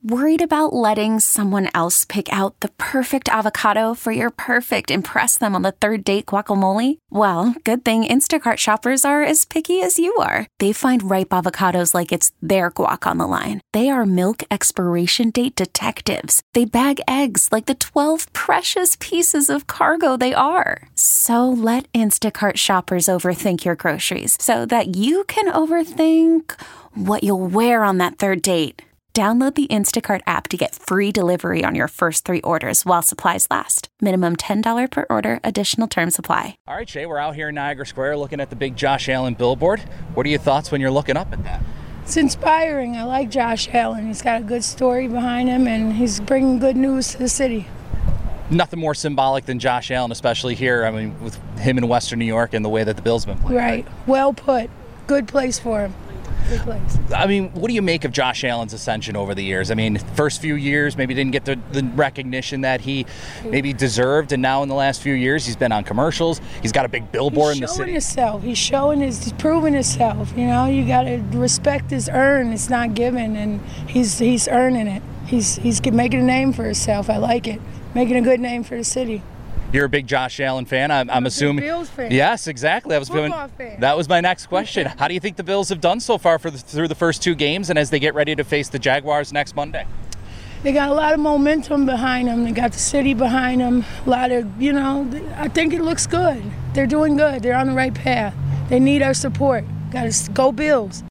Worried about letting someone else pick out the perfect avocado for your perfect impress them on the third date guacamole? Well, good thing Instacart shoppers are as picky as you are. They find ripe avocados like it's their guac on the line. They are milk expiration date detectives. They bag eggs like the 12 precious pieces of cargo they are. So let Instacart shoppers overthink your groceries so that you can overthink what you'll wear on that third date. Download the Instacart app to get free delivery on your first 3 orders while supplies last. Minimum $10 per order. Additional terms apply. All right, Shay, we're out here in Niagara Square looking at the big Josh Allen billboard. What are your thoughts when you're looking up at that? It's inspiring. I like Josh Allen. He's got a good story behind him, and he's bringing good news to the city. Nothing more symbolic than Josh Allen, especially here, I mean, with him in Western New York and the way that the Bills been playing. Right. Well put. Good place for him. Good place. I mean, what do you make of Josh Allen's ascension over the years? I mean, first few years, maybe didn't get the recognition that he maybe deserved, and now in the last few years, he's been on commercials. He's got a big billboard in the city. He's proving himself. You know, you got to respect his earn. It's not given, and he's earning it. He's making a name for himself. I like it. Making a good name for the city. You're a big Josh Allen fan, I'm assuming. Bills fan. Yes, exactly. That was my next question. How do you think the Bills have done so far through the first 2 games, and as they get ready to face the Jaguars next Monday? They got a lot of momentum behind them. They got the city behind them. A lot of, I think it looks good. They're doing good. They're on the right path. They need our support. Got to go Bills.